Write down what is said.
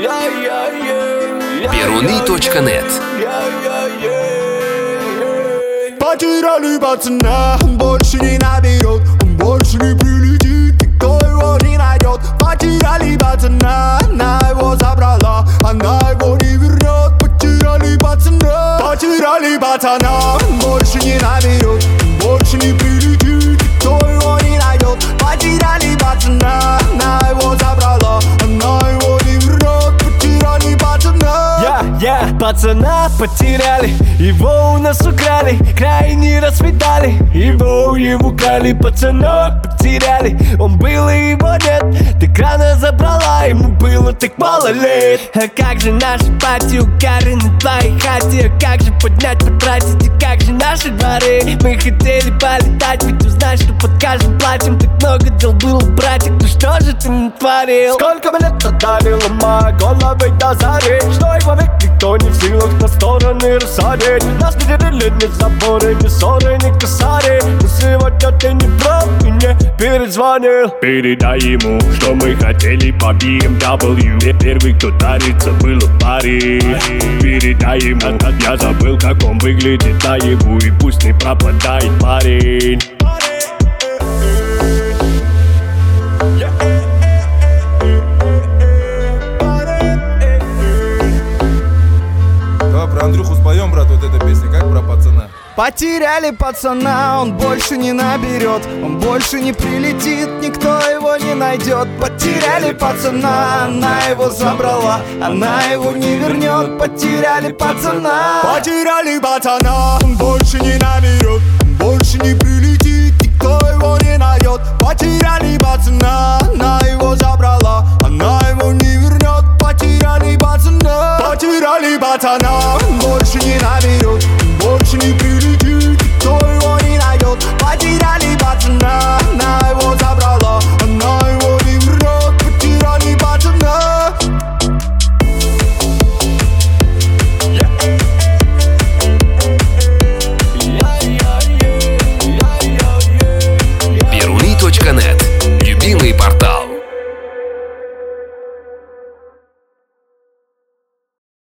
Перуны.нет. Потеряли пацана, он больше не наберет, он больше не прилетит, никто его не найдет. Потеряли пацана, она его забрала, она его не вернет. Потеряли пацана, он больше не наберет, он больше не прилетит, никто его не найдет. Потеряли пацана, она его забрала, она его не вернет. Потеряли пацана. Пацана потеряли, его у нас украли, край не расцветали, его украли. Пацана потеряли, он был и его нет, ты крана забрала, ему было так мало лет. А как же наши пати у Кары на твоей хате, а как же поднять, потратить, и как же наши дворы? Мы хотели полетать, ведь узнаешь, что под каждым платьем так много дел было, братик, ну что же ты натворил? Сколько мы лет отдали, ломая головы до зари, что его век никто не в силах на стороны рассадить. Нас не делили ни заборы, ни ссоры, ни косари, но сегодня ты не прав и не перезвонил. Передай ему, что мы хотели по BMW. Первый, кто дарится, был в паре. Передай ему, я забыл, как он выглядит наяву, и пусть не пропадает парень. Про Андрюху споем, брат, вот эта песня, как про пацана. Потеряли пацана, он больше не наберет, он больше не прилетит, никто его не найдет. Потеряли пацана, она его забрала, она его не вернет. Потеряли пацана, он больше не наберет, он больше не прилетит, никто его не найдет. Потеряли пацана, она его забрала, она его не вернет. Потеряли пацана, он больше не наберет,